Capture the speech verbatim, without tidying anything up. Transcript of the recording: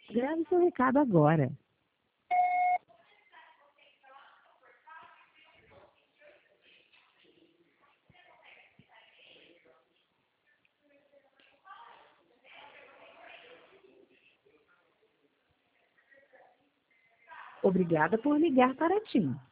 Grave seu recado agora. Obrigada por ligar para a TIM.